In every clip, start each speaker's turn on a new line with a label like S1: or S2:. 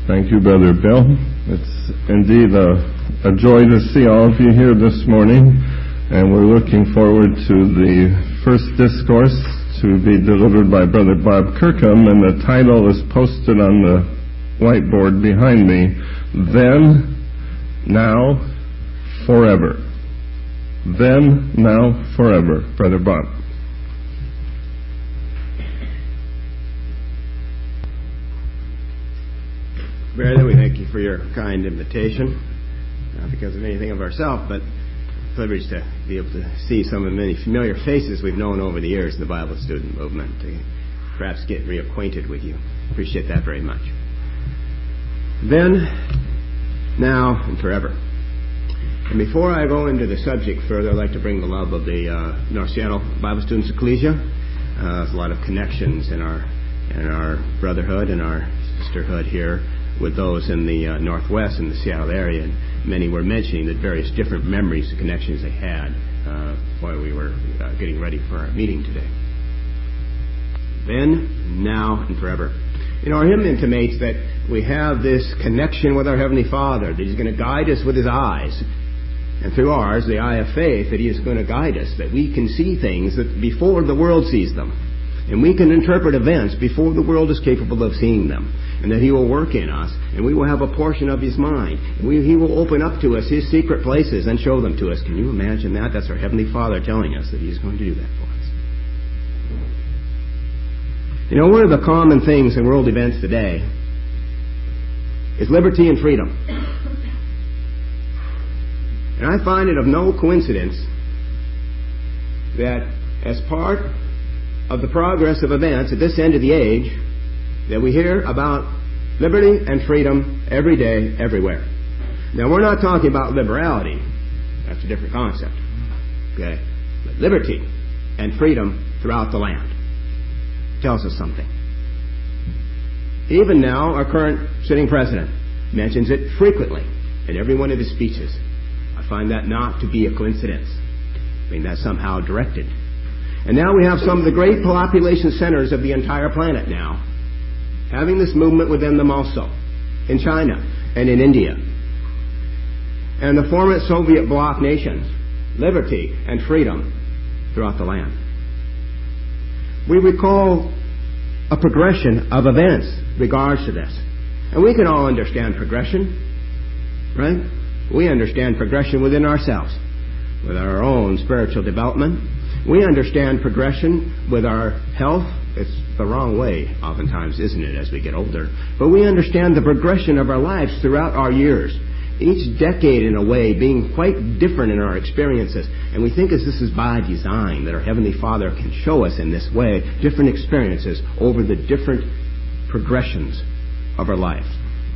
S1: Thank you, Brother Bill. It's indeed a joy to see all of you here this morning, and we're looking forward to the first discourse to be delivered by Brother Bob Kirkham, and the title is posted on the whiteboard behind me, Then, Now, Forever. Then, Now, Forever. Brother Bob.
S2: Brother, we thank you for your kind invitation, not because of anything of ourselves, but privilege to be able to see some of the many familiar faces we've known over the years in the Bible student movement, to perhaps get reacquainted with you. Appreciate that very much. Then, now, and forever. And before I go into the subject further, I'd like to bring the love of the North Seattle Bible Students Ecclesia. There's a lot of connections in our brotherhood and our sisterhood here with those in the Northwest and the Seattle area, and many were mentioning the various different memories and connections they had while we were getting ready for our meeting today. Then, now, and forever. Our hymn intimates that we have this connection with our Heavenly Father, that He's going to guide us with His eyes, and through ours, the eye of faith, that He is going to guide us, that we can see things that before the world sees them. And we can interpret events before the world is capable of seeing them. And that He will work in us, and we will have a portion of His mind. And He will open up to us His secret places and show them to us. Can you imagine that? That's our Heavenly Father telling us that He's going to do that for us. One of the common things in world events today is liberty and freedom. And I find it of no coincidence that as part of the progress of events at this end of the age, that we hear about liberty and freedom every day, everywhere. Now, we're not talking about liberality. That's a different concept. Okay? But liberty and freedom throughout the land tells us something. Even now, our current sitting president mentions it frequently in every one of his speeches. I find that not to be a coincidence. I mean, that's somehow directed. And now we have some of the great population centers of the entire planet now having this movement within them also, in China and in India. And the former Soviet bloc nations, liberty and freedom throughout the land. We recall a progression of events regards to this. And we can all understand progression, right? We understand progression within ourselves, with our own spiritual development. We understand progression with our health. It's the wrong way, oftentimes, isn't it, as we get older? But we understand the progression of our lives throughout our years. Each decade, in a way, being quite different in our experiences. And we think as this is by design, that our Heavenly Father can show us in this way different experiences over the different progressions of our life.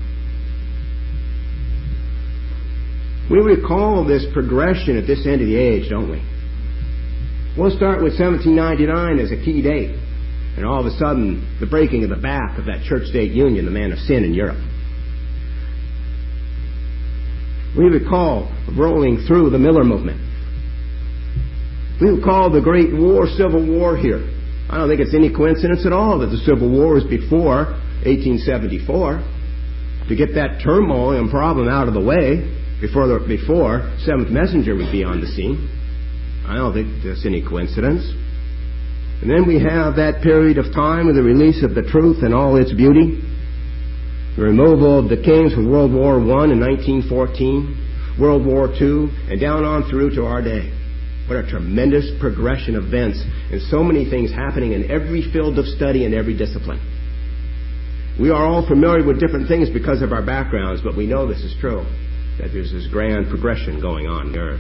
S2: We recall this progression at this end of the age, don't we? We'll start with 1799 as a key date. And all of a sudden, the breaking of the back of that church-state union, the man of sin in Europe. We recall rolling through the Miller movement. We recall the Great War, Civil War here. I don't think it's any coincidence at all that the Civil War was before 1874. To get that turmoil and problem out of the way before Seventh Messenger would be on the scene. I don't think that's any coincidence. And then we have that period of time with the release of the truth and all its beauty. The removal of the kings from World War I in 1914, World War II, and down on through to our day. What a tremendous progression of events, and so many things happening in every field of study and every discipline. We are all familiar with different things because of our backgrounds, but we know this is true, that there's this grand progression going on here.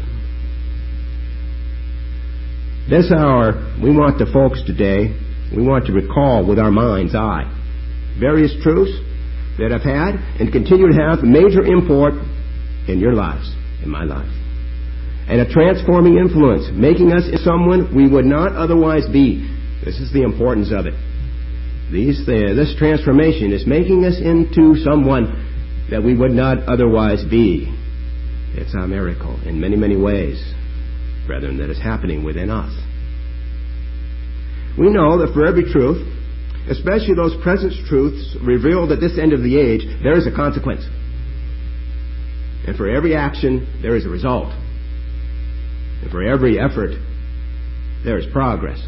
S2: This hour, we want the folks today, we want to recall with our mind's eye various truths that have had and continue to have major import in your lives, in my life. And a transforming influence, making us someone we would not otherwise be. This is the importance of it. This transformation is making us into someone that we would not otherwise be. It's a miracle in many, many ways, brethren, that is happening within us. We know that for every truth especially those present truths revealed at this end of the age, there is a consequence. And for every action, there is a result. And for every effort, there is progress.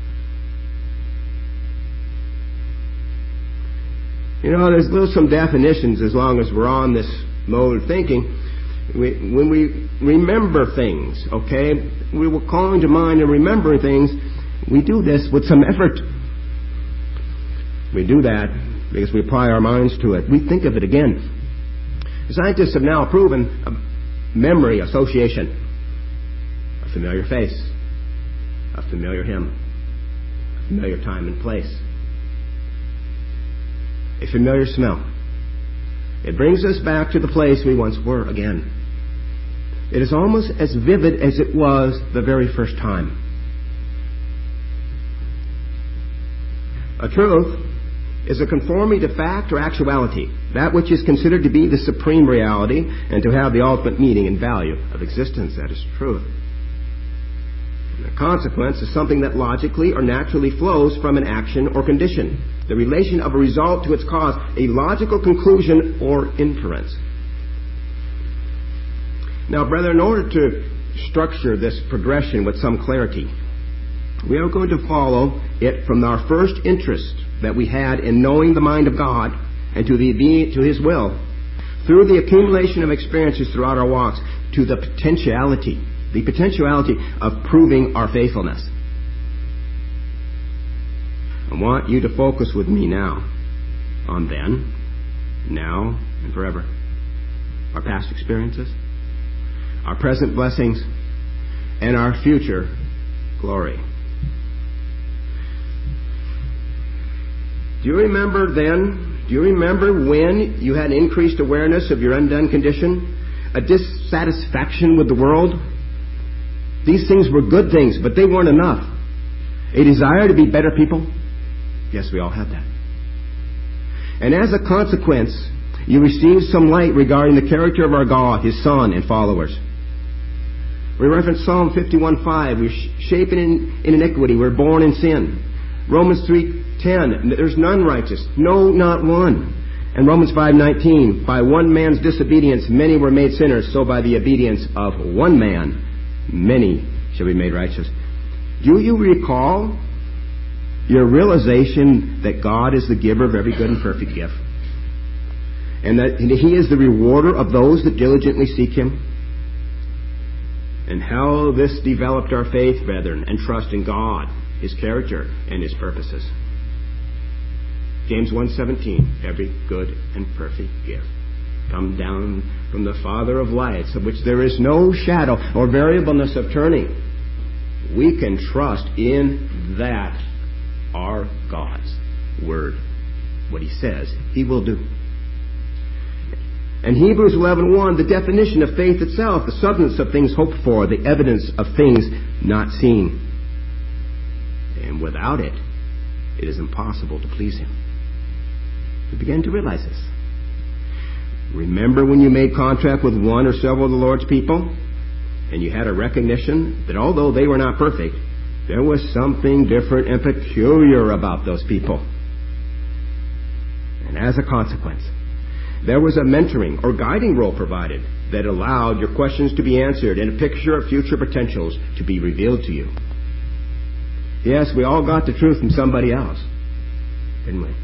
S2: There's still some definitions as long as we're on this mode of thinking. When we remember things, okay, we will call into mind and remember things. We do this with some effort. We do that because we apply our minds to it. We think of it again. Scientists have now proven memory association. A familiar face, a familiar hymn, a familiar time and place, a familiar smell. It brings us back to the place we once were again. It is almost as vivid as it was the very first time. A truth is a conformity to fact or actuality, that which is considered to be the supreme reality and to have the ultimate meaning and value of existence. That is truth. And the consequence is something that logically or naturally flows from an action or condition, the relation of a result to its cause, a logical conclusion or inference. Now, brethren, in order to structure this progression with some clarity, we are going to follow it from our first interest that we had in knowing the mind of God and to His will, through the accumulation of experiences throughout our walks, to the potentiality of proving our faithfulness. I want you to focus with me now on then, now, and forever. Our past experiences, our present blessings, and our future glory. Do you remember then? Do you remember when you had increased awareness of your undone condition? A dissatisfaction with the world? These things were good things, but they weren't enough. A desire to be better people? Yes, we all had that. And as a consequence, you received some light regarding the character of our God, His Son, and followers. We reference Psalm 51:5. We're shapen in iniquity. We're born in sin. Romans 3:10. There's none righteous. No, not one. And Romans 5:19. By one man's disobedience, many were made sinners. So by the obedience of one man, many shall be made righteous. Do you recall your realization that God is the giver of every good and perfect gift? And that He is the rewarder of those that diligently seek Him? And how this developed our faith, brethren, and trust in God, His character, and His purposes. James 1:17, every good and perfect gift come down from the Father of lights, of which there is no shadow or variableness of turning. We can trust in that our God's Word. What He says, He will do. And Hebrews 11:1, the definition of faith itself, the substance of things hoped for, the evidence of things not seen. And without it, it is impossible to please Him. We begin to realize this. Remember when you made contract with one or several of the Lord's people, and you had a recognition that although they were not perfect, there was something different and peculiar about those people. And as a consequence, there was a mentoring or guiding role provided that allowed your questions to be answered and a picture of future potentials to be revealed to you. Yes, we all got the truth from somebody else, didn't we?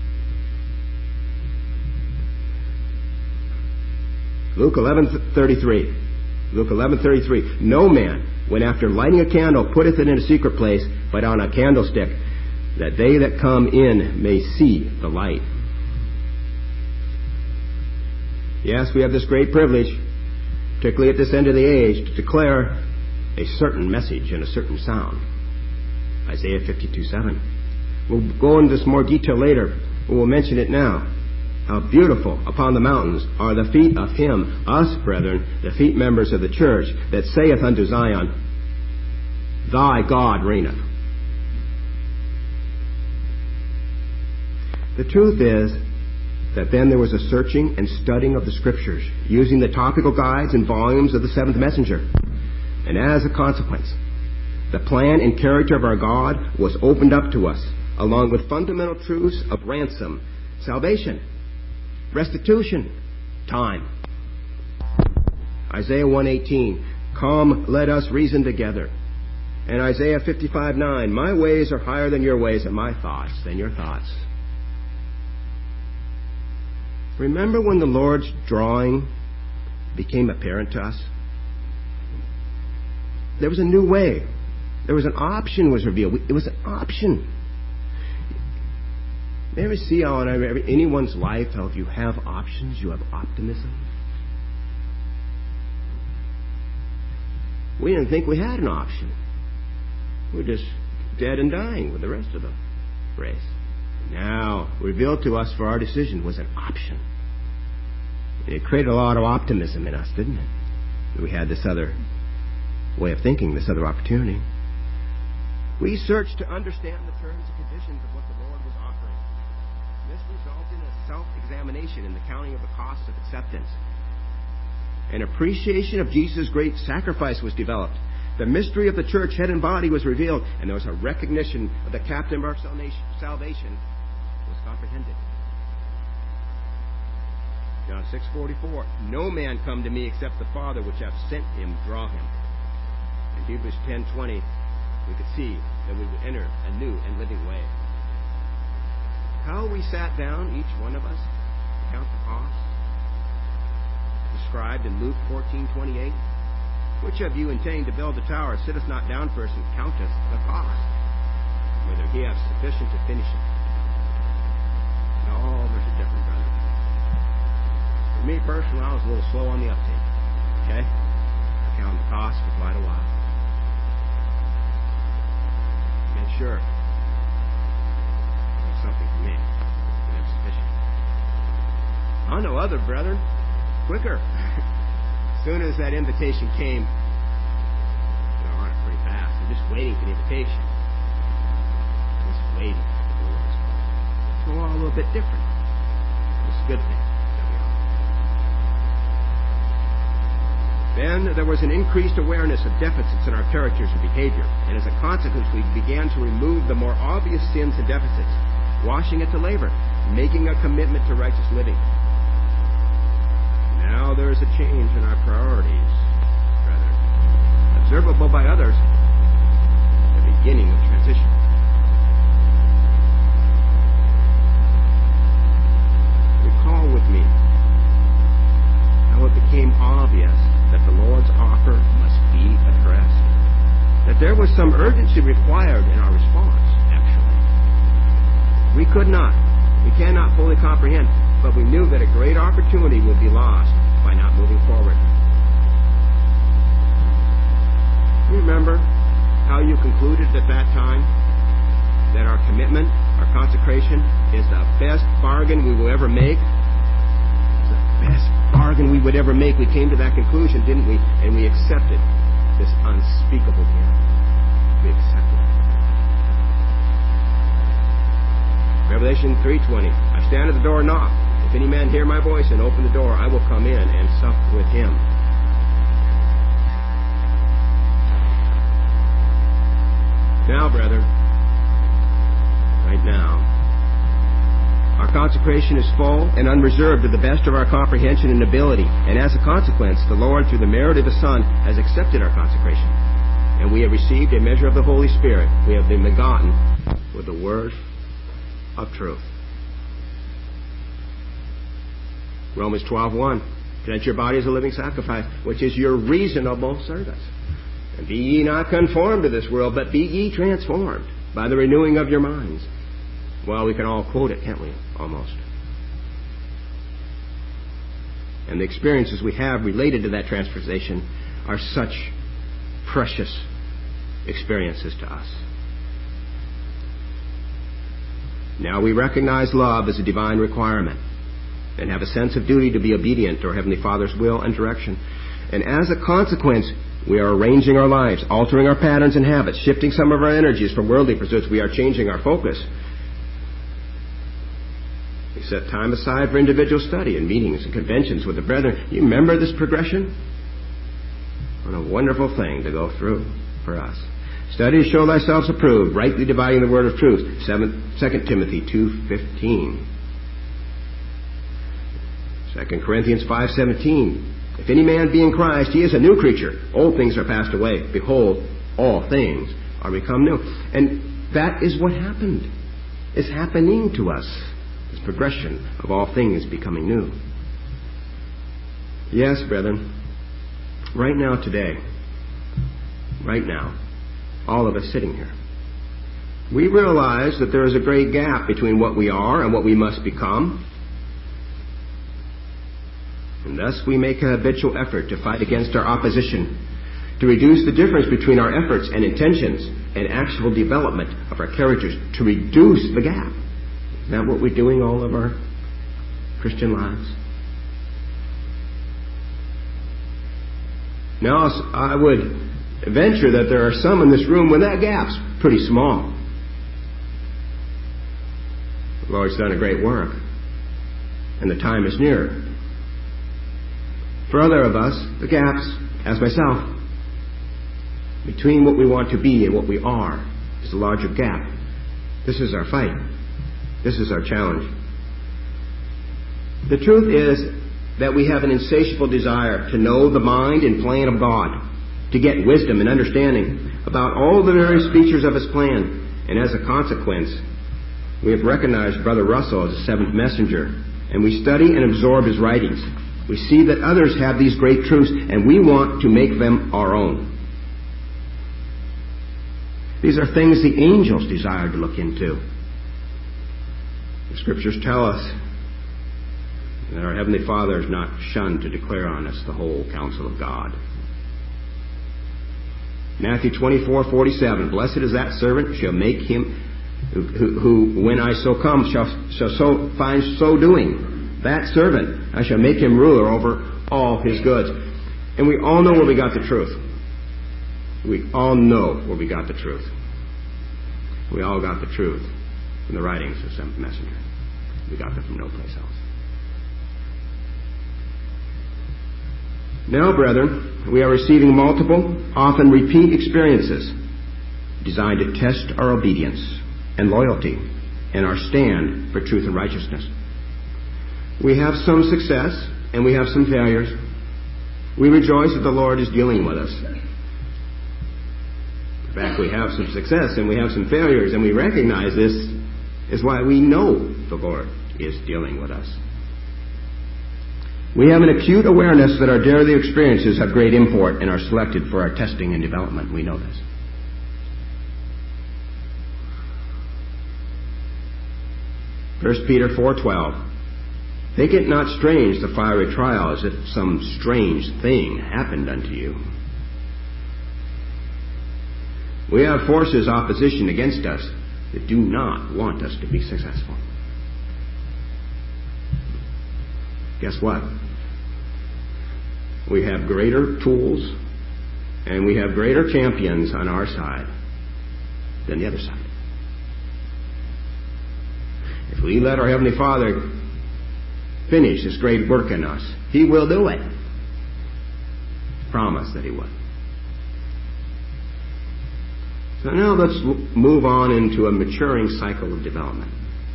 S2: Luke 11:33. Luke 11:33. No man, when after lighting a candle, putteth it in a secret place, but on a candlestick, that they that come in may see the light. Yes, we have this great privilege, particularly at this end of the age, to declare a certain message and a certain sound. Isaiah 52:7. We'll go into this more detail later, but we'll mention it now. How beautiful upon the mountains are the feet of Him, us, brethren, the feet members of the church, that saith unto Zion, Thy God reigneth. The truth is that then there was a searching and studying of the Scriptures, using the topical guides and volumes of the Seventh Messenger. And as a consequence, the plan and character of our God was opened up to us, along with fundamental truths of ransom, salvation, restitution, time. Isaiah 1:18, come, let us reason together. And Isaiah 55:9, my ways are higher than your ways, and my thoughts than your thoughts. Remember when the Lord's drawing became apparent to us? There was a new way. There was an option was revealed. It was an option. You ever see how in anyone's life, how if you have options, you have optimism? We didn't think we had an option. We're just dead and dying with the rest of the race. Now, revealed to us for our decision was an option. And it created a lot of optimism in us, didn't it? That we had this other way of thinking, this other opportunity. We searched to understand the terms and conditions of what the Lord was offering. This resulted in a self-examination in the counting of the costs of acceptance. An appreciation of Jesus' great sacrifice was developed. The mystery of the church, head and body, was revealed, and there was a recognition of the captain of our salvation was comprehended. John 6:44, no man come to me except the Father which hath sent him draw him. In Hebrews 10:20, we could see that we would enter a new and living way. How we sat down, each one of us, to count the cost, described in Luke 14:28. Which of you intending to build a tower sitteth not down first and counteth the cost, whether he have sufficient to finish it? No, there's a difference, brother. For me personally, I was a little slow on the uptake. Okay? I counted the cost for quite a while. Make sure there's something for me. And it's sufficient. I know other brethren, quicker. As soon as that invitation came, they're on it pretty fast. They're just waiting for the invitation. Just waiting for the Lord's call. So we're all a little bit different. It's a good thing that we are. Then there was an increased awareness of deficits in our characters and behavior. And as a consequence, we began to remove the more obvious sins and deficits, washing it to labor, making a commitment to righteous living. Now there is a change in our priorities, brethren, observable by others, the beginning of transition. Recall with me how it became obvious that the Lord's offer must be addressed, that there was some urgency required in our response, actually. We cannot fully comprehend, but we knew that a great opportunity would be lost by not moving forward. Remember how you concluded at that time that our commitment, our consecration, is the best bargain we will ever make? It's the best bargain we would ever make. We came to that conclusion, didn't we? And we accepted this unspeakable gift. We accepted it. Revelation 3:20, I stand at the door and knock. If any man hear my voice and open the door, I will come in and sup with him. Now, brethren, right now, our consecration is full and unreserved to the best of our comprehension and ability. And as a consequence, the Lord, through the merit of His Son, has accepted our consecration. And we have received a measure of the Holy Spirit. We have been begotten with the word of truth. Romans 12:1. Present your body as a living sacrifice, which is your reasonable service. And be ye not conformed to this world, but be ye transformed by the renewing of your minds. Well, we can all quote it, can't we? Almost. And the experiences we have related to that transformation are such precious experiences to us. Now we recognize love as a divine requirement and have a sense of duty to be obedient to our Heavenly Father's will and direction. And as a consequence, we are arranging our lives, altering our patterns and habits, shifting some of our energies from worldly pursuits. We are changing our focus. We set time aside for individual study and meetings and conventions with the brethren. You remember this progression? What a wonderful thing to go through for us. Study to show thyself approved, rightly dividing the word of truth. 2 Timothy 2:15. 2 Corinthians 5:17. If any man be in Christ, he is a new creature. Old things are passed away. Behold, all things are become new. And that is what happened. It's happening to us. This progression of all things becoming new. Yes, brethren, right now, today, right now, all of us sitting here, we realize that there is a great gap between what we are and what we must become. And thus we make a habitual effort to fight against our opposition, to reduce the difference between our efforts and intentions and actual development of our characters, to reduce the gap. Isn't that what we're doing all of our Christian lives? Now, I would venture that there are some in this room when that gap's pretty small. The Lord's done a great work, and the time is near. For other of us, the gaps, as myself, between what we want to be and what we are is a larger gap. This is our fight. This is our challenge. The truth is that we have an insatiable desire to know the mind and plan of God, to get wisdom and understanding about all the various features of His plan. And as a consequence, we have recognized Brother Russell as a seventh messenger, and we study and absorb his writings. We see that others have these great truths, and we want to make them our own. These are things the angels desire to look into. The Scriptures tell us that our Heavenly Father is not shunned to declare on us the whole counsel of God. Matthew 24:47, blessed is that servant shall make him who when I so come shall so find so doing. That servant, I shall make him ruler over all his goods. And we all know where we got the truth. We all know where we got the truth. We all got the truth from the writings of some messenger. We got them from no place else. Now, brethren, we are receiving multiple, often repeat experiences designed to test our obedience and loyalty and our stand for truth and righteousness. We have some success and we have some failures. We rejoice that the Lord is dealing with us. In fact, we have some success and we have some failures, and we recognize this is why we know the Lord is dealing with us. We have an acute awareness that our daily experiences have great import and are selected for our testing and development. We know this. First Peter 4:12. Think it not strange, the fiery trial, as if some strange thing happened unto you. We have forces opposition against us that do not want us to be successful. Guess what? We have greater tools and we have greater champions on our side than the other side. If we let our Heavenly Father finish this great work in us, He will do it. Promise that He would. So now let's move on into a maturing cycle of development.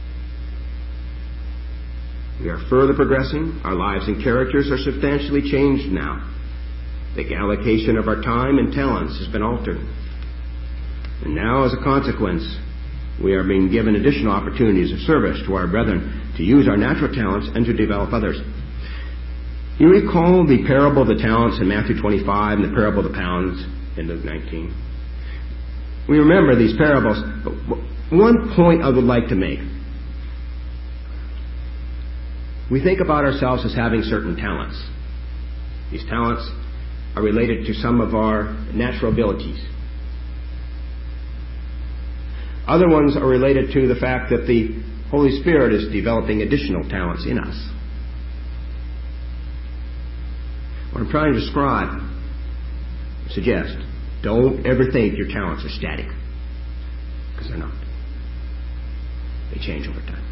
S2: We are further progressing. Our lives and characters are substantially changed now. The allocation of our time and talents has been altered. And now, as a consequence, we are being given additional opportunities of service to our brethren to use our natural talents and to develop others. You recall the parable of the talents in Matthew 25 and the parable of the pounds in Luke 19. We remember these parables, but one point I would like to make. We think about ourselves as having certain talents. These talents are related to some of our natural abilities. Other ones are related to the fact that the Holy Spirit is developing additional talents in us. What I'm trying to suggest, don't ever think your talents are static, because they're not. They change over time.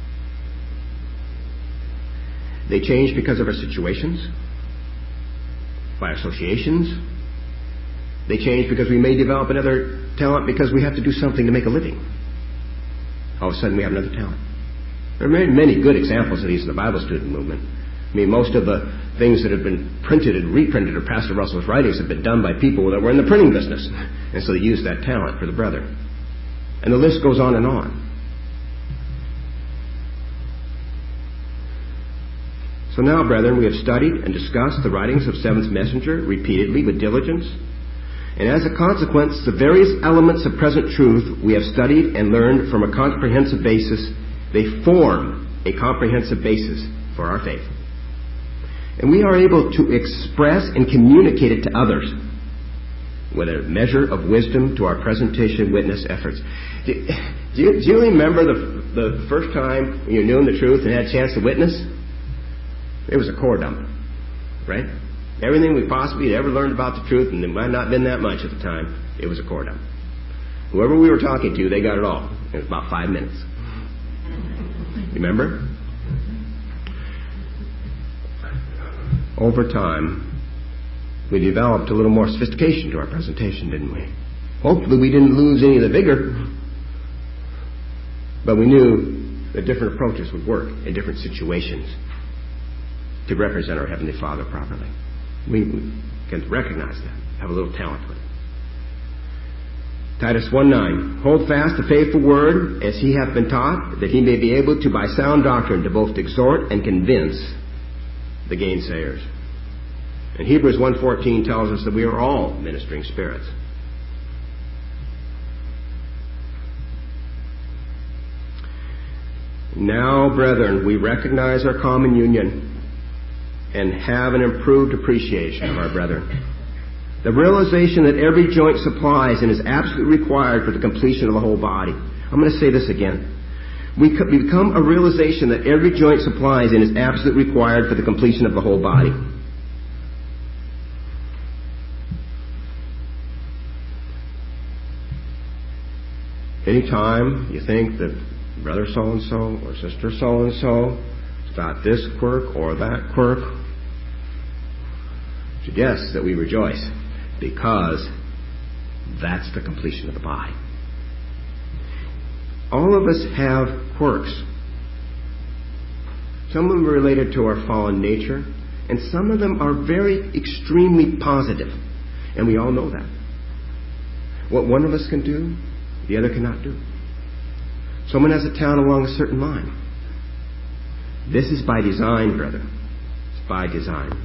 S2: They change because of our situations, by associations. They change because we may develop another talent because we have to do something to make a living. All of a sudden we have another talent. There are many good examples of these in the Bible student movement. I mean, most of the things that have been printed and reprinted of Pastor Russell's writings have been done by people that were in the printing business. And so they used that talent for the brother. And the list goes on and on. So now, brethren, we have studied and discussed the writings of Seventh Messenger repeatedly with diligence. And as a consequence, the various elements of present truth we have studied and learned from a comprehensive basis. They form a comprehensive basis for our faith. And we are able to express and communicate it to others with a measure of wisdom to our presentation witness efforts. Do you remember the first time when you knew the truth and had a chance to witness? It was a core dump, right? Everything we possibly had ever learned about the truth, and it might not have been that much at the time, it was a core dump. Whoever we were talking to, they got it all. It was about 5 minutes. Remember? Over time, we developed a little more sophistication to our presentation, didn't we? Hopefully we didn't lose any of the vigor, but we knew that different approaches would work in different situations to represent our Heavenly Father properly. We can recognize that, have a little talent with it. Titus 1:9, hold fast the faithful word as he hath been taught, that he may be able to by sound doctrine to both exhort and convince the gainsayers. And Hebrews 1:14 tells us that we are all ministering spirits. Now, brethren, we recognize our common union and have an improved appreciation of our brethren. The realization that every joint supplies and is absolutely required for the completion of the whole body. I'm going to say this again. We become a realization that every joint supplies and is absolutely required for the completion of the whole body. Anytime you think that brother so-and-so or sister so-and-so has got this quirk or that quirk, suggest that we rejoice, because that's the completion of the body. All of us have quirks. Some of them are related to our fallen nature, and some of them are very extremely positive. And we all know that. What one of us can do, the other cannot do. Someone has a talent along a certain line. This is by design, brother. It's by design.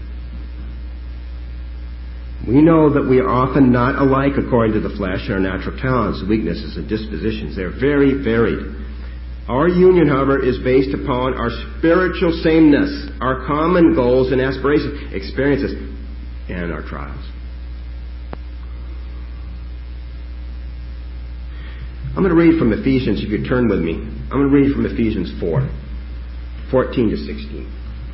S2: We know that we are often not alike according to the flesh and our natural talents, weaknesses, and dispositions. They're very varied. Our union, however, is based upon our spiritual sameness, our common goals and aspirations, experiences, and our trials. I'm going to read from Ephesians, if you turn with me. I'm going to read from Ephesians 4:14 to 16.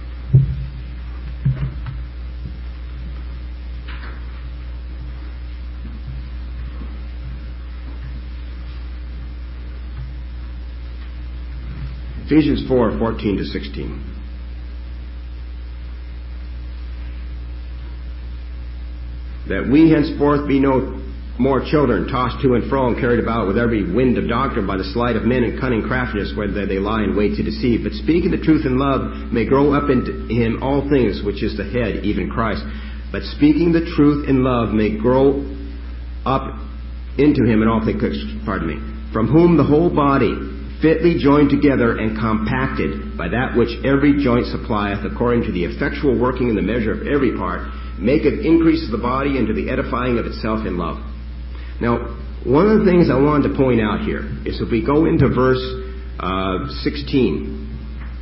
S2: Ephesians 4:14 to 16. That we henceforth be no more children, tossed to and fro and carried about with every wind of doctrine by the sleight of men and cunning craftiness, whether they lie in wait to deceive. But speaking the truth in love may grow up into him all things, which is the head, even Christ. But speaking the truth in love may grow up into him in all things, from whom the whole body, fitly joined together and compacted by that which every joint supplieth, according to the effectual working in the measure of every part, maketh increase of the body into the edifying of itself in love. Now, one of the things I wanted to point out here is if we go into verse 16,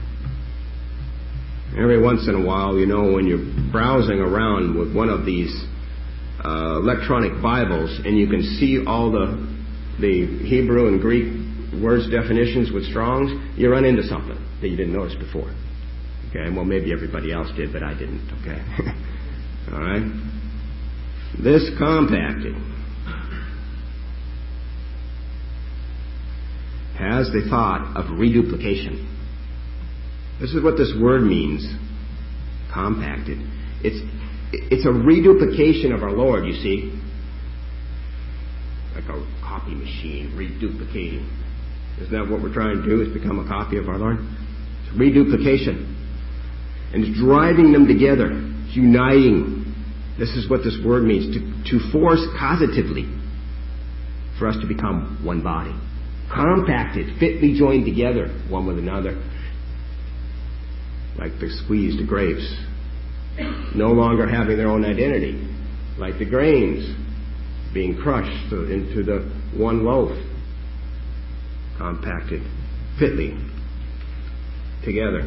S2: every once in a while, you know, when you're browsing around with one of these electronic Bibles and you can see all the Hebrew and Greek words definitions with Strong's, you run into something that you didn't notice before. Okay, well, maybe everybody else did, but I didn't. Okay. All right. This compacted has the thought of reduplication. This is what this word means, compacted. It's a reduplication of our Lord, you see. like a copy machine, reduplicating. Isn't that what we're trying to do, is become a copy of our Lord? It's reduplication. And it's driving them together. It's uniting. This is what this word means, to force causatively for us to become one body. Compacted, fitly joined together, one with another. Like the squeezed grapes, no longer having their own identity. Like the grains being crushed into the one loaf. Compacted, fitly together.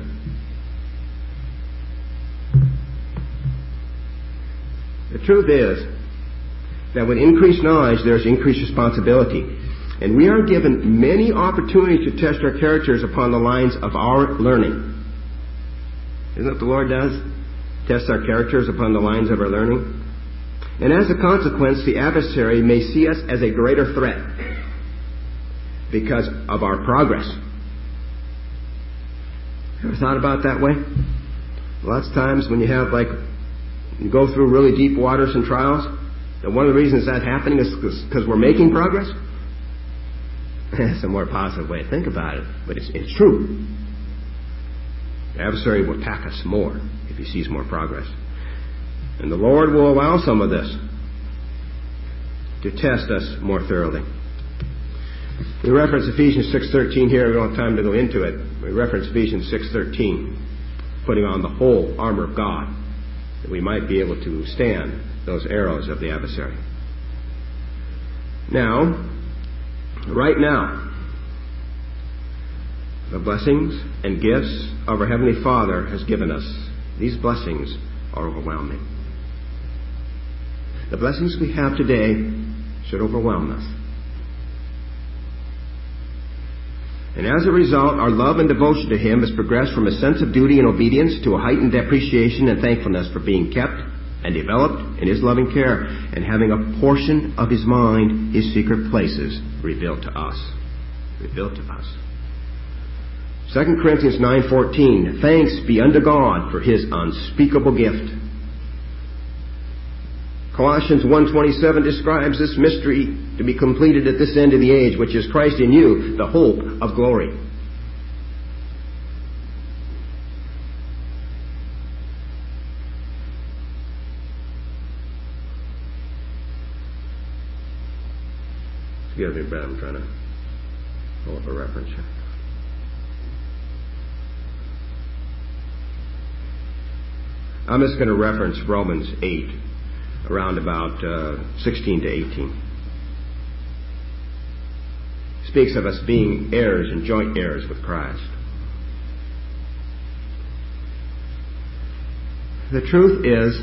S2: The truth is that with increased knowledge, there's increased responsibility. And we are given many opportunities to test our characters upon the lines of our learning. Isn't that what the Lord does? Tests our characters upon the lines of our learning. And as a consequence, the adversary may see us as a greater threat because of our progress. Ever thought about that way? Lots of times when you go through really deep waters and trials, and one of the reasons that's happening is because we're making progress. That's a more positive way to think about it, but it's true. The adversary will attack us more if he sees more progress. And the Lord will allow some of this to test us more thoroughly. We reference Ephesians 6:13 here. We don't have time to go into it. We reference Ephesians 6:13, putting on the whole armor of God, that we might be able to withstand those arrows of the adversary. Now, right now, the blessings and gifts of our Heavenly Father has given us. These blessings are overwhelming. The blessings we have today should overwhelm us. And as a result, our love and devotion to Him has progressed from a sense of duty and obedience to a heightened appreciation and thankfulness for being kept and developed in His loving care and having a portion of His mind, His secret places, revealed to us. Revealed to us. 2 Corinthians 9:14, thanks be unto God for His unspeakable gift. Colossians 1:27 describes this mystery to be completed at this end of the age, which is Christ in you, the hope of glory. Excuse me, Brad, I'm trying to pull up a reference here. I'm just going to reference Romans 8, around about 16 to 18. It speaks of us being heirs and joint heirs with Christ. The truth is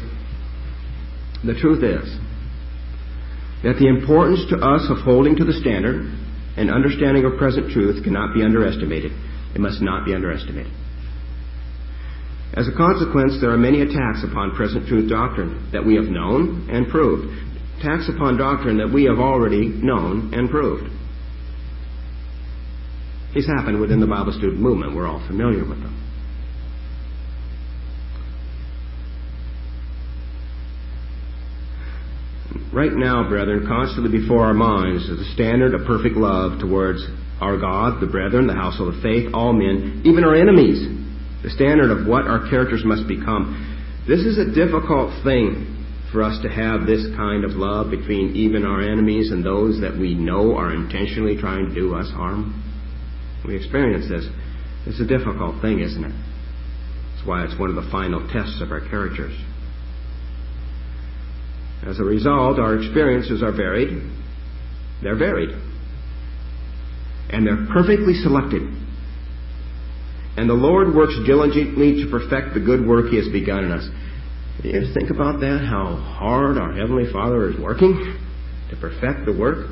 S2: that the importance to us of holding to the standard and understanding of present truth cannot be underestimated. It must not be underestimated. As a consequence, there are many attacks upon present truth doctrine that we have known and proved. Attacks upon doctrine that we have already known and proved. These happen within the Bible student movement. We're all familiar with them. Right now, brethren, constantly before our minds is the standard of perfect love towards our God, the brethren, the household of faith, all men, even our enemies. The standard of what our characters must become. This is a difficult thing for us to have, this kind of love between even our enemies and those that we know are intentionally trying to do us harm. We experience this. It's a difficult thing, isn't it? That's why it's one of the final tests of our characters. As a result, our experiences are varied. They're varied. And they're perfectly selected. And the Lord works diligently to perfect the good work He has begun in us. Do you ever think about that? How hard our Heavenly Father is working to perfect the work?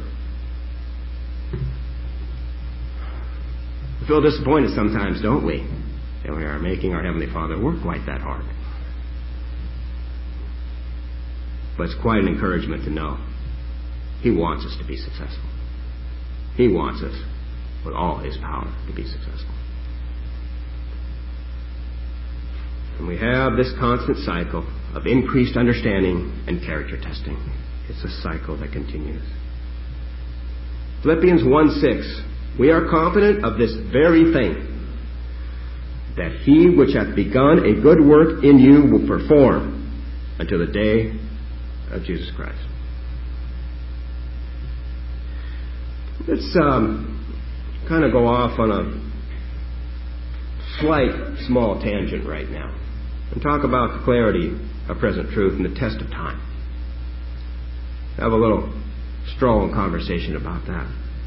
S2: We feel disappointed sometimes, don't we? That we are making our Heavenly Father work quite that hard. But it's quite an encouragement to know He wants us to be successful. He wants us with all His power to be successful. And we have this constant cycle of increased understanding and character testing. It's a cycle that continues. Philippians 1:6. We are confident of this very thing, that he which hath begun a good work in you will perform until the day of Jesus Christ. Let's kind of go off on a slight, small tangent right now and talk about the clarity of present truth and the test of time. Have a little strong conversation about that.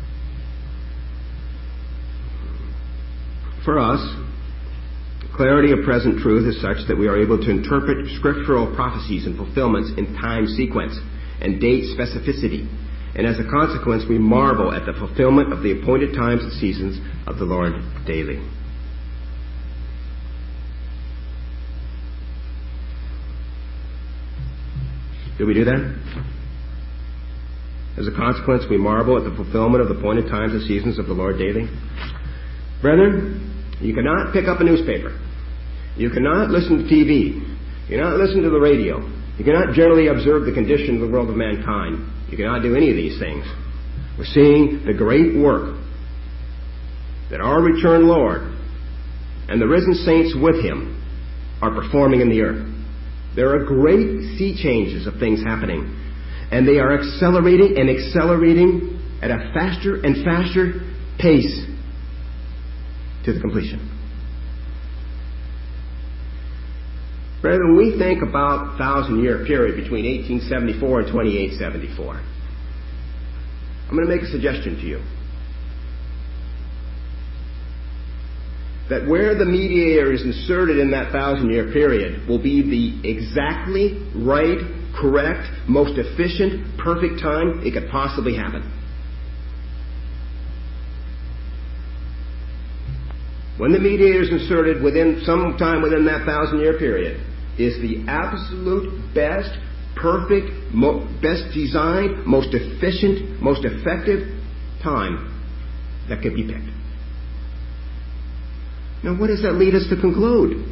S2: For us, clarity of present truth is such that we are able to interpret scriptural prophecies and fulfillments in time sequence and date specificity. And as a consequence, we marvel at the fulfillment of the appointed times and seasons of the Lord daily. Do we do that? As a consequence, we marvel at the fulfillment of the appointed times and seasons of the Lord daily. Brethren, you cannot pick up a newspaper. You cannot listen to TV. You cannot listen to the radio. You cannot generally observe the condition of the world of mankind. You cannot do any of these things. We're seeing the great work that our returned Lord and the risen saints with Him are performing in the earth. There are great sea changes of things happening, and they are accelerating and accelerating at a faster and faster pace to the completion. Brethren, when we think about 1,000-year period between 1874 and 2874, I'm going to make a suggestion to you. That where the mediator is inserted in that 1,000-year period will be the exactly right, correct, most efficient, perfect time it could possibly happen. When the mediator is inserted within some time within that 1,000-year period is the absolute best, perfect, best designed, most efficient, most effective time that could be picked. Now, what does that lead us to conclude?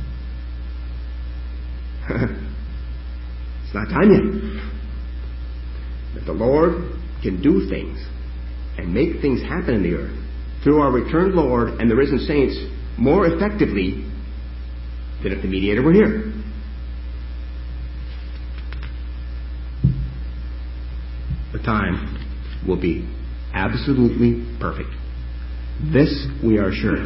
S2: It's not time yet. But the Lord can do things and make things happen in the earth through our returned Lord and the risen saints more effectively than if the mediator were here. The time will be absolutely perfect. This we are sure.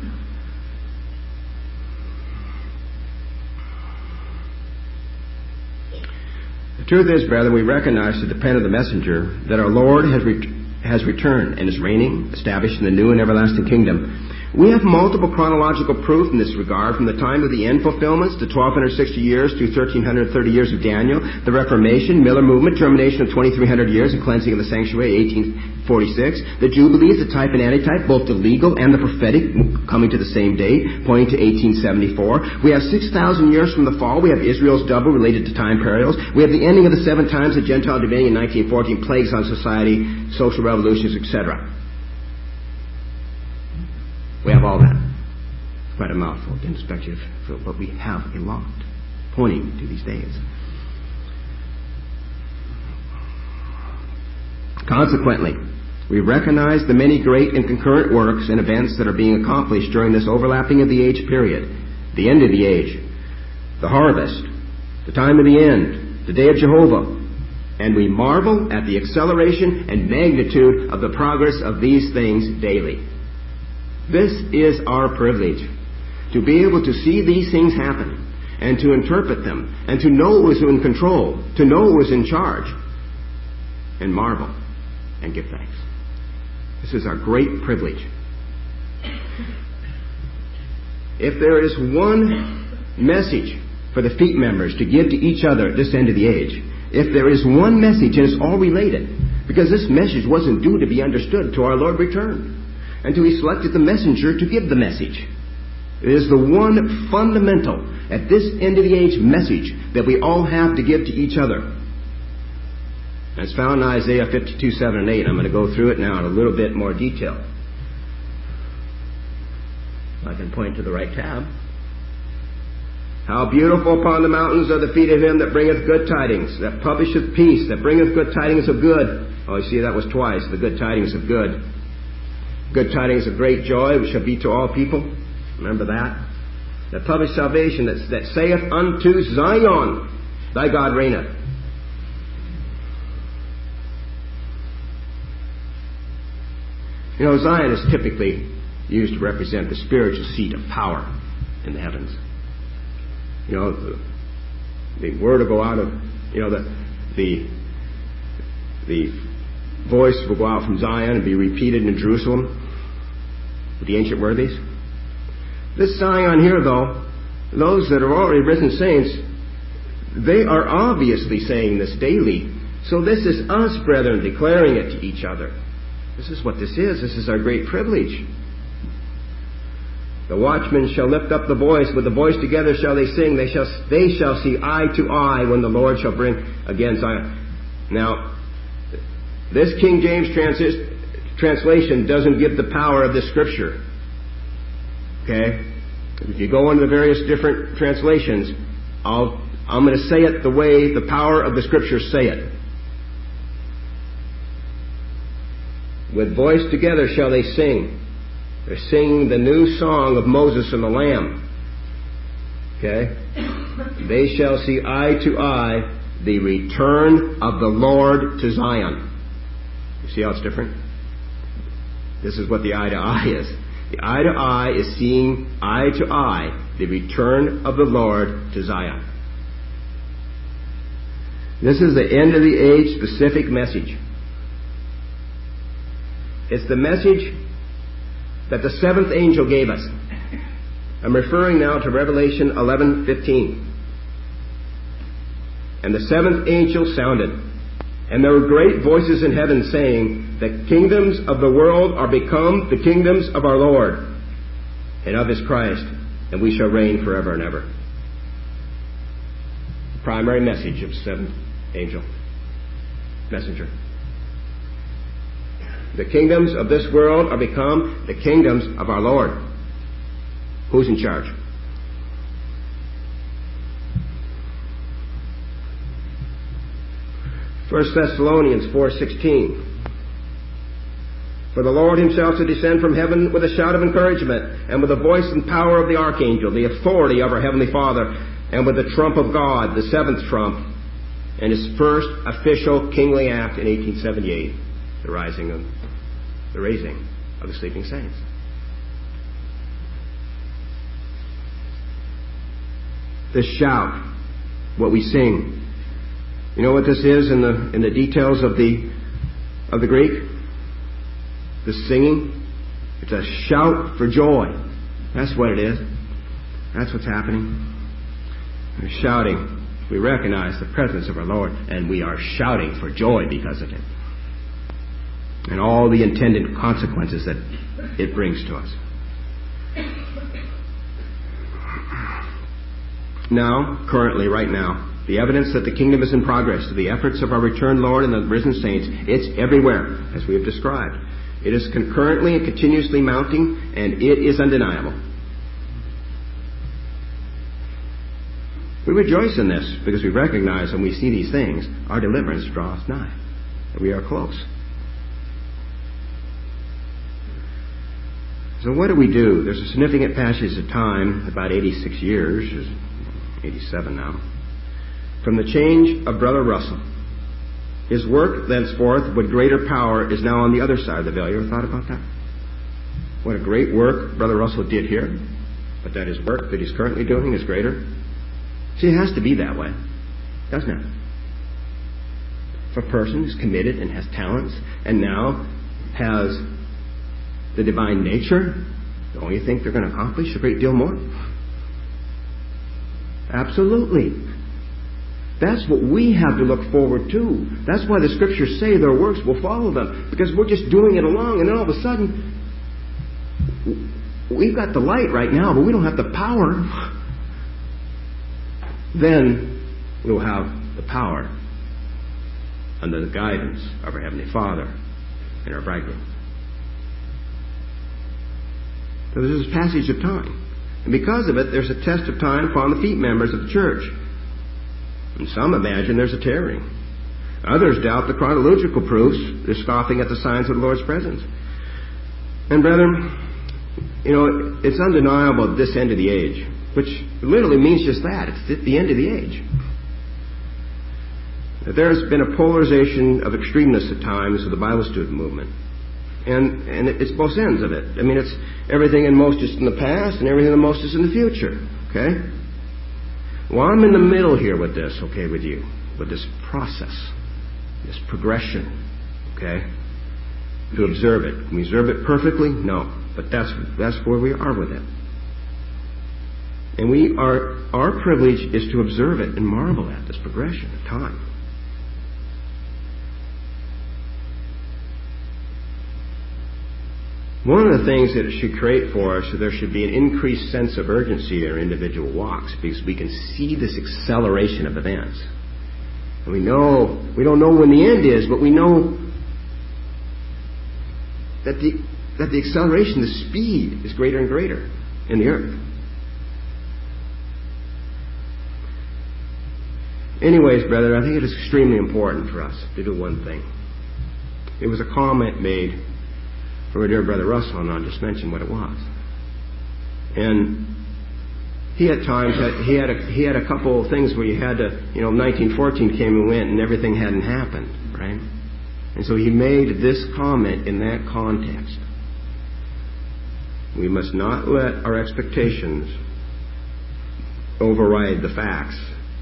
S2: The truth is, brethren, we recognize to the pen of the messenger that our Lord has returned and is reigning, established in the new and everlasting kingdom. We have multiple chronological proof in this regard, from the time of the end fulfillments, the 1260 years through 1330 years of Daniel, the Reformation, Miller Movement, termination of 2300 years and cleansing of the sanctuary, 1846, the Jubilees, the type and antitype, both the legal and the prophetic, coming to the same date, pointing to 1874. We have 6,000 years from the fall. We have Israel's double related to time periods. We have the ending of the 7 times of Gentile dominion in 1914, plagues on society, social revolutions, etc. We have all that. Quite a mouthful, in perspective, but we have a lot pointing to these days. Consequently, we recognize the many great and concurrent works and events that are being accomplished during this overlapping of the age period, the end of the age, the harvest, the time of the end, the day of Jehovah, and we marvel at the acceleration and magnitude of the progress of these things daily. This is our privilege, to be able to see these things happen and to interpret them and to know who is in control, to know who is in charge, and marvel and give thanks. This is our great privilege. If there is one message for the feet members to give to each other at this end of the age, if there is one message, and it's all related, because this message wasn't due to be understood till our Lord returned, until He selected the messenger to give the message. It is the one fundamental, at this end of the age, message that we all have to give to each other. And it's found in Isaiah 52, 7 and 8. I'm going to go through it now in a little bit more detail. I can point to the right tab. How beautiful upon the mountains are the feet of him that bringeth good tidings, that publisheth peace, that bringeth good tidings of good, Oh, you see, that was twice. The good tidings of good. Good tidings of great joy, which shall be to all people. Remember that? The public salvation that saith unto Zion, thy God reigneth. You know, Zion is typically used to represent the spiritual seat of power in the heavens. You know, the word will go out of, you know, the voice will go out from Zion and be repeated in Jerusalem with the ancient worthies. This Zion here, though, those that are already risen saints, they are obviously saying this daily. So this is us, brethren, declaring it to each other. This is what this is. This is our great privilege. The watchmen shall lift up the voice. With the voice together shall they sing. They shall see eye to eye when the Lord shall bring again Zion. Now, this King James translation doesn't give the power of this scripture. Okay? If you go into the various different translations, I'm going to say it the way the power of the scriptures say it. With voice together shall they sing. They're singing the new song of Moses and the Lamb. Okay? They shall see eye to eye the return of the Lord to Zion. You see how it's different? This is what the eye to eye is. The eye to eye is seeing eye to eye the return of the Lord to Zion. This is the end of the age specific message. It's the message that the seventh angel gave us. I'm referring now to Revelation 11:15. And the seventh angel sounded, and there were great voices in heaven saying, the kingdoms of the world are become the kingdoms of our Lord and of His Christ, and we shall reign forever and ever. The primary message of the seventh angel, messenger. The kingdoms of this world are become the kingdoms of our Lord. Who's in charge? First Thessalonians 4:16. For the Lord Himself to descend from heaven with a shout of encouragement, and with the voice and power of the archangel, the authority of our Heavenly Father, and with the trump of God, the seventh trump, and His first official kingly act in 1878, the raising of the sleeping saints. This shout, what we sing. You know what this is in the details of the Greek? The singing. It's a shout for joy. That's what it is. That's what's happening. We're shouting. We recognize the presence of our Lord, and we are shouting for joy because of it. And all the intended consequences that it brings to us. Now, currently, right now, the evidence that the kingdom is in progress, to the efforts of our returned Lord and the risen saints, it's everywhere, as we have described. It is concurrently and continuously mounting, and it is undeniable. We rejoice in this because we recognize when we see these things, our deliverance draws nigh. That we are close. So what do we do? There's a significant passage of time, about 86 years, 87 now, from the change of Brother Russell. His work, thenceforth, with greater power, is now on the other side of the veil. You ever thought about that? What a great work Brother Russell did here, but that his work that he's currently doing is greater. See, it has to be that way, doesn't it? If a person is committed and has talents, and now has the divine nature, don't you think they're going to accomplish a great deal more? Absolutely. That's what we have to look forward to. That's why the Scriptures say their works will follow them. Because we're just doing it along, and then all of a sudden, we've got the light right now, but we don't have the power. Then we'll have the power under the guidance of our Heavenly Father and our Bridegroom. So this is a passage of time. And because of it, there's a test of time upon the feet members of the church. And some imagine there's a tearing. Others doubt the chronological proofs. They're scoffing at the signs of the Lord's presence. And brethren, it's undeniable at this end of the age, which literally means just that. It's at the end of the age. That there has been a polarization of extremeness at times of the Bible student movement. And it's both ends of it. I mean, it's everything in most is in the past and everything in most is in the future. Okay? Well, I'm in the middle here with this, okay, with you. With this process. This progression. Okay? To observe it. Can we observe it perfectly? No. But that's where we are with it. And our privilege is to observe it and marvel at this progression of time. One of the things that it should create for us is there should be an increased sense of urgency in our individual walks, because we can see this acceleration of events. And we don't know when the end is, but we know that the acceleration, the speed, is greater and greater in the earth. Anyways, brother, I think it is extremely important for us to do one thing. It was a comment made from our dear brother Russell, and I'll just mention what it was. And he at times he had a couple of things where you had to, 1914 came and went and everything hadn't happened, right? And so he made this comment in that context. We must not let our expectations override the facts.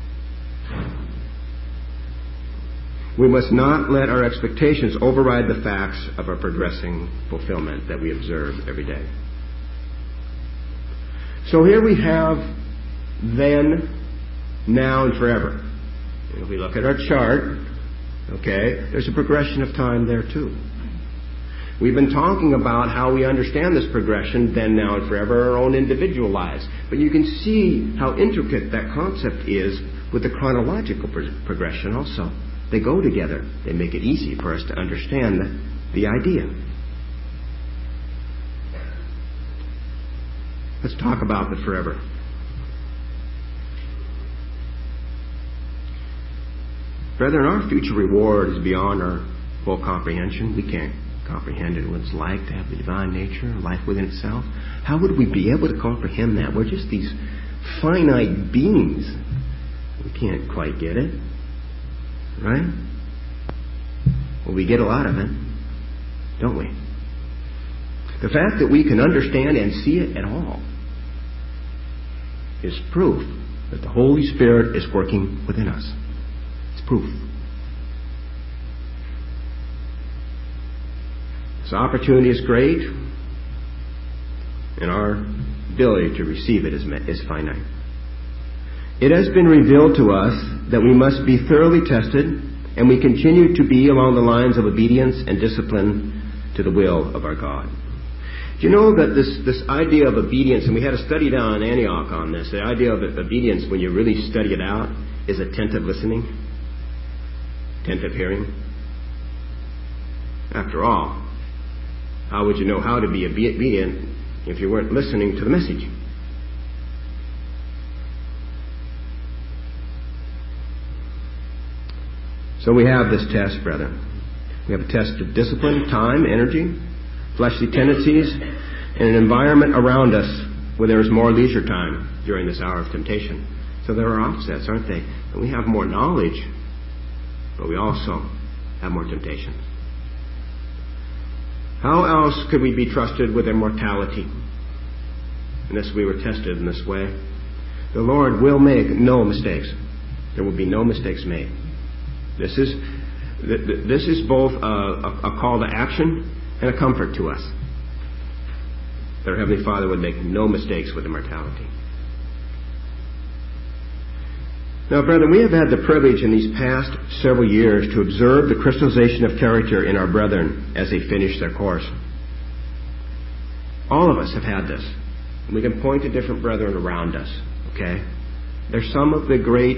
S2: We must not let our expectations override the facts of our progressing fulfillment that we observe every day. So here we have then, now, and forever. If we look at our chart, okay, there's a progression of time there too. We've been talking about how we understand this progression, then, now, and forever, in our own individual lives. But you can see how intricate that concept is with the chronological progression also. They go together. They make it easy for us to understand the idea. Let's talk about the forever. Brethren, our future reward is beyond our full comprehension. We can't comprehend what it's like to have the divine nature, life within itself. How would we be able to comprehend that? We're just these finite beings. We can't quite get it. Right? Well, we get a lot of it, don't we? The fact that we can understand and see it at all is proof that the Holy Spirit is working within us. It's proof. This opportunity is great, and our ability to receive it is finite. It has been revealed to us that we must be thoroughly tested, and we continue to be along the lines of obedience and discipline to the will of our God. Do you know that this idea of obedience, and we had a study down in Antioch on this, the idea of obedience, when you really study it out, is attentive listening, attentive hearing. After all, how would you know how to be obedient if you weren't listening to the message? So we have this test, brethren. We have a test of discipline, time, energy, fleshly tendencies, and an environment around us where there is more leisure time during this hour of temptation. So there are offsets, aren't they? And we have more knowledge, but we also have more temptation. How else could we be trusted with immortality unless we were tested in this way? The Lord will make no mistakes. There will be no mistakes made. This is both a call to action and a comfort to us. That our Heavenly Father would make no mistakes with immortality. Now, brethren, we have had the privilege in these past several years to observe the crystallization of character in our brethren as they finish their course. All of us have had this. And we can point to different brethren around us. Okay? They're some of the great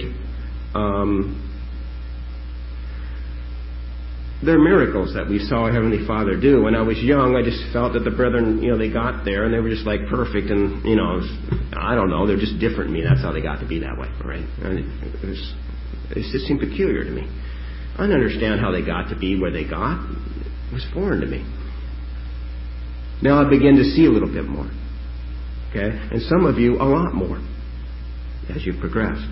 S2: There are miracles that we saw Heavenly Father do. When I was young, I just felt that the brethren, they got there and they were just like perfect, and I don't know, they're just different than me. That's how they got to be that way, right? And it just seemed peculiar to me. I didn't understand how they got to be where they got. It was foreign to me. Now I begin to see a little bit more. Okay? And some of you, a lot more, as you've progressed.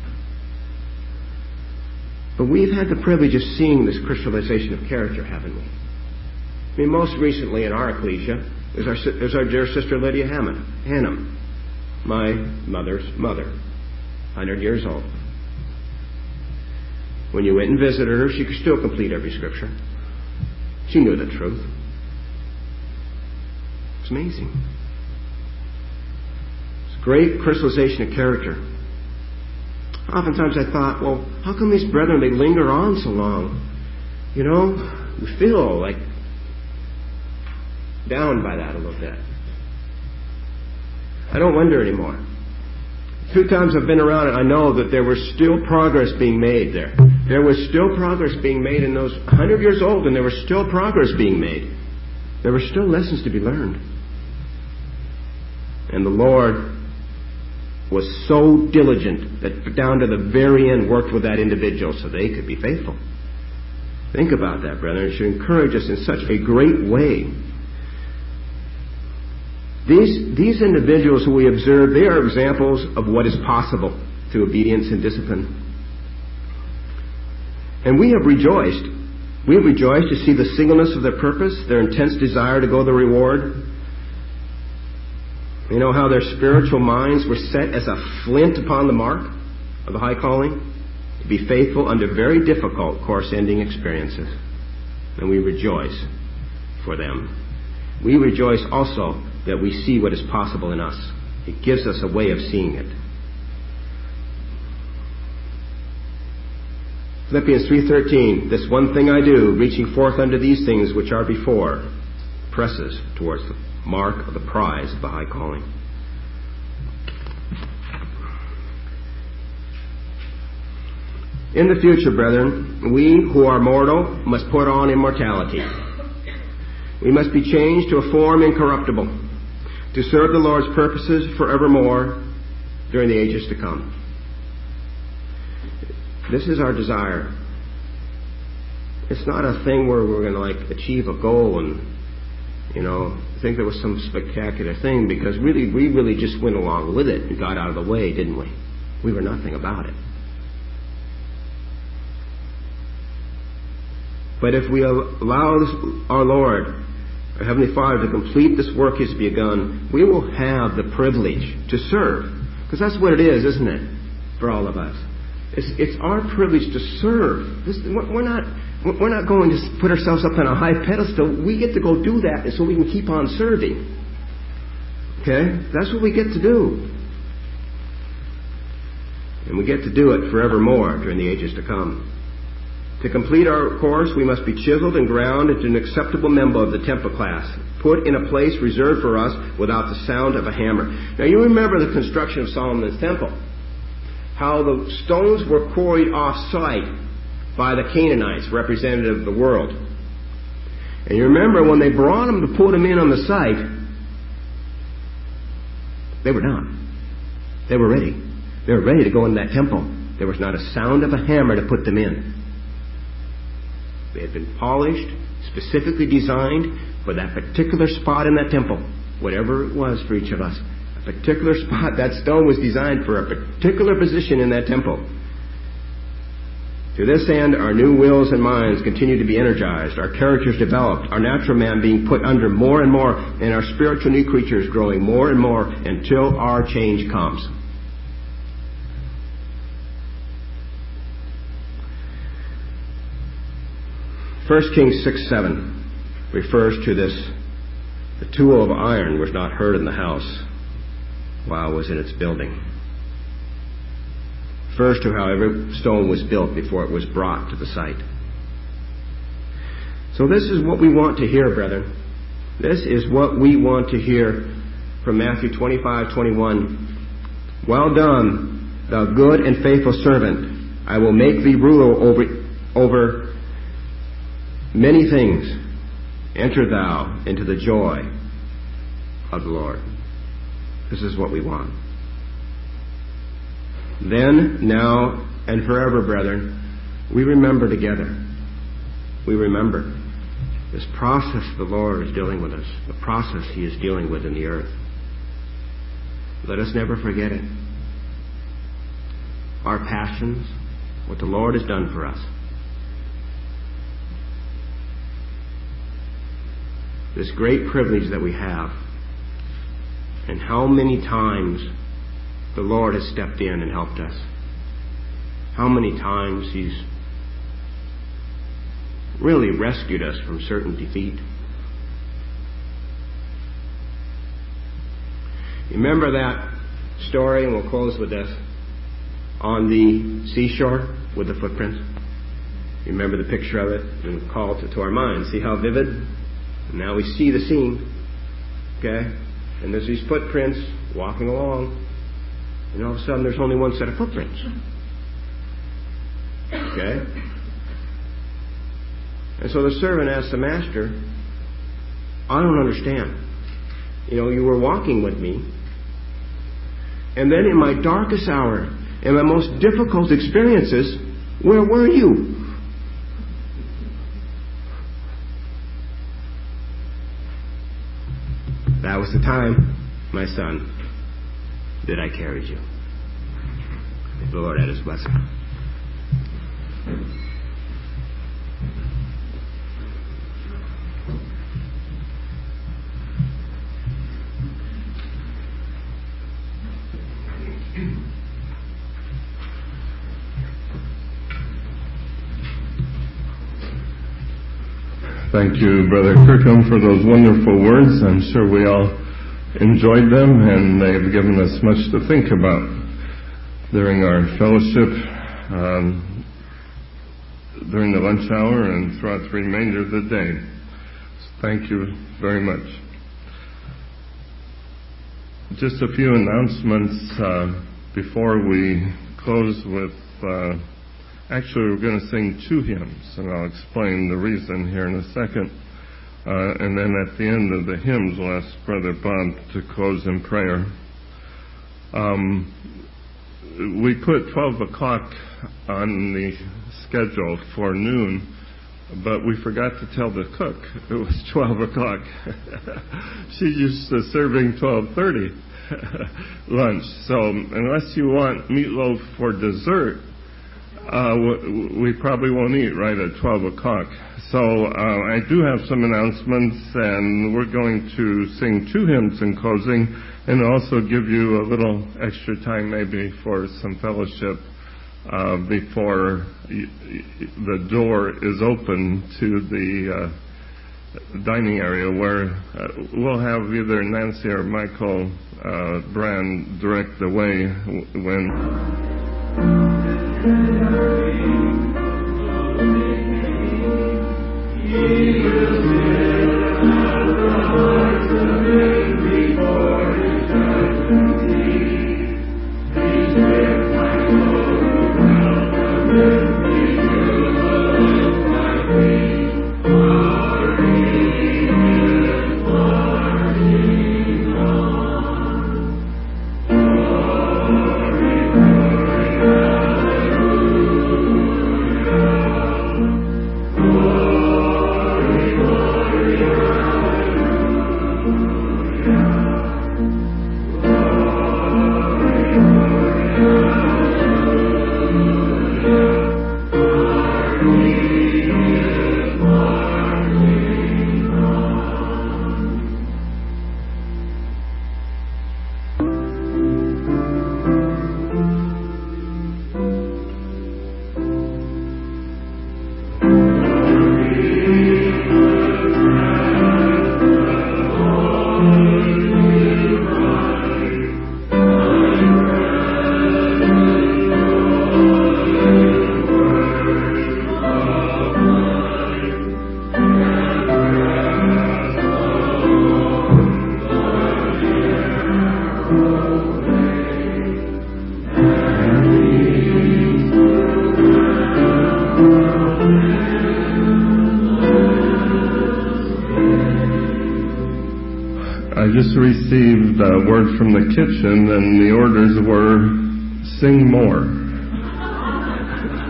S2: But we've had the privilege of seeing this crystallization of character, haven't we? I mean, most recently in our ecclesia is our dear sister Lydia Hannum, my mother's mother, 100 years old. When you went and visited her, she could still complete every scripture. She knew the truth. It's amazing. It's a great crystallization of character. Oftentimes I thought, well, how come these brethren, they linger on so long? You know, we feel like down by that a little bit. I don't wonder anymore. 2 times I've been around it, I know that there was still progress being made there. There was still progress being made in those 100 years old, and there was still progress being made. There were still lessons to be learned. And the Lord was so diligent that down to the very end worked with that individual so they could be faithful. Think about that, brethren. It should encourage us in such a great way. These individuals who we observe, they are examples of what is possible through obedience and discipline. And we have rejoiced. We have rejoiced to see the singleness of their purpose, their intense desire to go the reward. You know how their spiritual minds were set as a flint upon the mark of the high calling? To be faithful under very difficult course-ending experiences. And we rejoice for them. We rejoice also that we see what is possible in us. It gives us a way of seeing it. Philippians 3:13, this one thing I do, reaching forth unto these things which are before, presses towards the mark of the prize of the high calling. In the future, brethren, we who are mortal must put on immortality. We must be changed to a form incorruptible, to serve the Lord's purposes forevermore during the ages to come. This is our desire. It's not a thing where we're going to achieve a goal and, think there was some spectacular thing, because we really just went along with it and got out of the way, didn't we? We were nothing about it. But if we allow our Lord, our Heavenly Father, to complete this work He's begun, we will have the privilege to serve. Because that's what it is, isn't it? For all of us. It's our privilege to serve. We're not going to put ourselves up on a high pedestal. We get to go do that so we can keep on serving. Okay? That's what we get to do. And we get to do it forevermore during the ages to come. To complete our course, we must be chiseled and ground into an acceptable member of the temple class, put in a place reserved for us without the sound of a hammer. Now you remember the construction of Solomon's temple, how the stones were quarried off-site by the Canaanites, representative of the world. And you remember when they brought them to put them in on the site, they were done. They were ready. They were ready to go in that temple. There was not a sound of a hammer to put them in. They had been polished, specifically designed for that particular spot in that temple, whatever it was for each of us. A particular spot, that stone was designed for a particular position in that temple. To this end, our new wills and minds continue to be energized, our characters developed, our natural man being put under more and more, and our spiritual new creatures growing more and more until our change comes. First Kings 6:7 refers to this. The tool of iron was not heard in the house while it was in its building. Refers to how every stone was built before it was brought to the site. So this is what we want to hear, brethren. This is what we want to hear from Matthew 25:21. Well done, thou good and faithful servant. I will make thee ruler over many things. Enter thou into the joy of the Lord. This is what we want. Then, now, and forever, brethren, we remember together. We remember this process the Lord is dealing with us, the process He is dealing with in the earth. Let us never forget it. Our passions, what the Lord has done for us. This great privilege that we have, and how many times the Lord has stepped in and helped us. How many times He's really rescued us from certain defeat. Remember that story, and we'll close with this, on the seashore with the footprints? You remember the picture of it and call it to our mind. See how vivid? And now we see the scene. Okay? And there's these footprints walking along. And all of a sudden there's only one set of footprints. Okay? And so the servant asked the master, I don't understand. You were walking with me. And then in my darkest hour, in my most difficult experiences, where were you? That was the time, my son, that I carried you. The Lord had His blessing.
S1: Thank you, Brother Kirkham, for those wonderful words. I'm sure we all enjoyed them, and they've given us much to think about during our fellowship, during the lunch hour, and throughout the remainder of the day. So thank you very much. Just a few announcements before we close with... Actually, we're going to sing 2 hymns, and I'll explain the reason here in a second. And then at the end of the hymns, we'll ask Brother Bob to close in prayer. We put 12 o'clock on the schedule for noon, but we forgot to tell the cook it was 12 o'clock. She's used to serving 12:30 lunch. So unless you want meatloaf for dessert, we probably won't eat right at 12 o'clock. So I do have some announcements, and we're going to sing 2 hymns in closing, and also give you a little extra time maybe for some fellowship before the door is open to the dining area, where we'll have either Nancy or Michael Brand direct the way when... Received word from the kitchen, and the orders were sing more.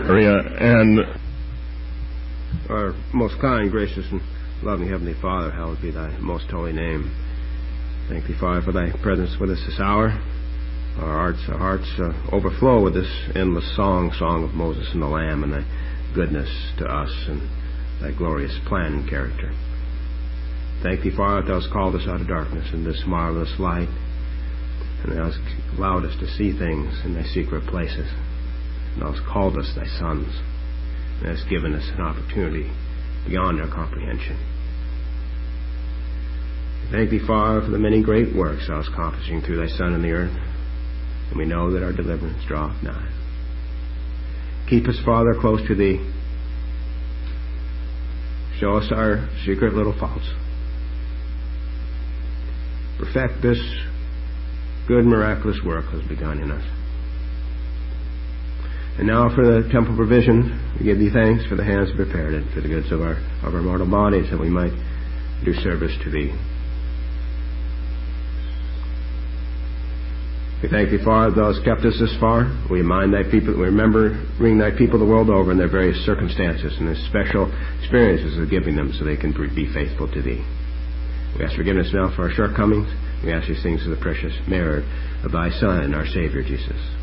S1: area. And
S2: our most kind, gracious, and loving Heavenly Father, hallowed be thy most holy name. Thank thee, Father, for thy presence with us this hour. Our hearts overflow with this endless song of Moses and the Lamb, and thy goodness to us and thy glorious plan and character. Thank thee, Father, that thou hast called us out of darkness in this marvelous light, and thou hast allowed us to see things in thy secret places. And thou hast called us thy sons, and hast given us an opportunity beyond our comprehension. Thank thee, Father, for the many great works thou hast accomplishing through thy Son in the earth, and we know that our deliverance draweth nigh. Keep us, Father, close to thee. Show us our secret little faults. Perfect this good, miraculous work that has begun in us. And now for the temple provision, we give thee thanks for the hands prepared it, for the goods of our mortal bodies, that we might do service to thee. We thank thee, Father, that thou hast kept us this far. We remembering thy people the world over in their various circumstances and their special experiences of giving them so they can be faithful to thee. We ask forgiveness now for our shortcomings. We ask these things in the precious merit of thy Son, our Savior, Jesus.